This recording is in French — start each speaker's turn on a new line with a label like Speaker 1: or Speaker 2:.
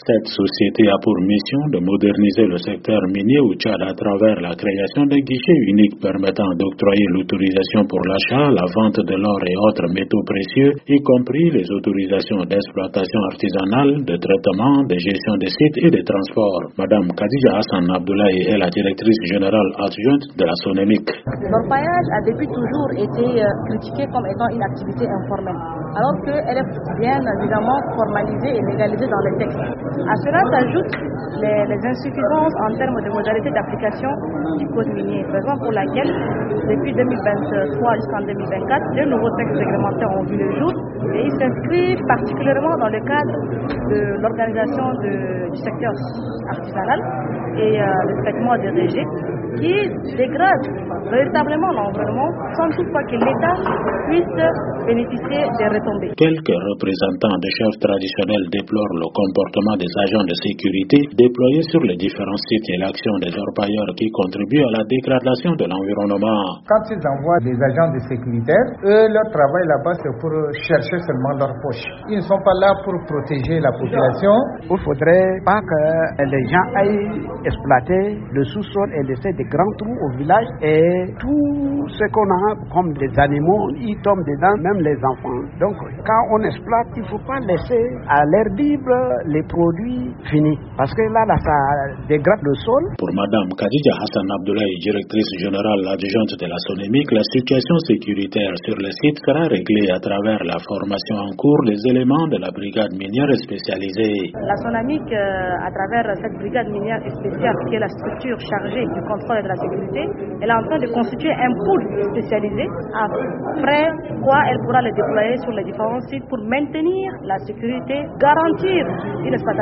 Speaker 1: Cette société a pour mission de moderniser le secteur minier au Tchad à travers la création d'un guichet unique permettant d'octroyer l'autorisation pour l'achat, la vente de l'or et autres métaux précieux, y compris les autorisations d'exploitation artisanale, de traitement, de gestion des sites et de transport. Madame Khadija Hassan Abdoulaye est la directrice générale adjointe de la SONEMIC.
Speaker 2: L'orpaillage a depuis toujours été critiqué comme étant une activité informelle, alors qu'elle est bien évidemment formalisée et légalisée dans les textes. À cela s'ajoutent les insuffisances en termes de modalités d'application du code minier, raison pour laquelle depuis 2023 jusqu'en 2024, de nouveaux textes réglementaires ont vu le jour et ils s'inscrivent particulièrement dans le cadre de l'organisation du secteur artisanal et le traitement des rejets qui dégradent véritablement l'environnement sans toutefois que l'État puisse bénéficier des retombées.
Speaker 1: Quelques représentants des chefs traditionnels déplorent le comportement des agents de sécurité déployés sur les différents sites et l'action des orpailleurs qui contribuent à la dégradation de l'environnement.
Speaker 3: Quand ils envoient des agents de sécurité, eux, leur travail là-bas, c'est pour chercher seulement leur poche. Ils ne sont pas là pour protéger la population.
Speaker 4: Il ne faudrait pas que les gens aillent exploiter le sous-sol et laisser des grands trous au village et tout ce qu'on a comme des animaux, ils tombent dedans, même les enfants. Donc quand on exploite, il ne faut pas laisser à l'air libre les produits finis. Parce que là, ça dégrade le sol.
Speaker 1: Pour Madame Khadija Hassan Abdoulaye, directrice générale adjointe de la SONEMIC, la situation sécuritaire sur le site sera réglée à travers la formation en cours des éléments de la brigade minière spécialisée.
Speaker 2: La SONEMIC, à travers cette brigade minière spéciale, qui est la structure chargée du contrôle de la sécurité, elle est en train de constituer un pool spécialisé. Après quoi, elle pourra le déployer sur les différents sites pour maintenir la sécurité, garantir une exploitation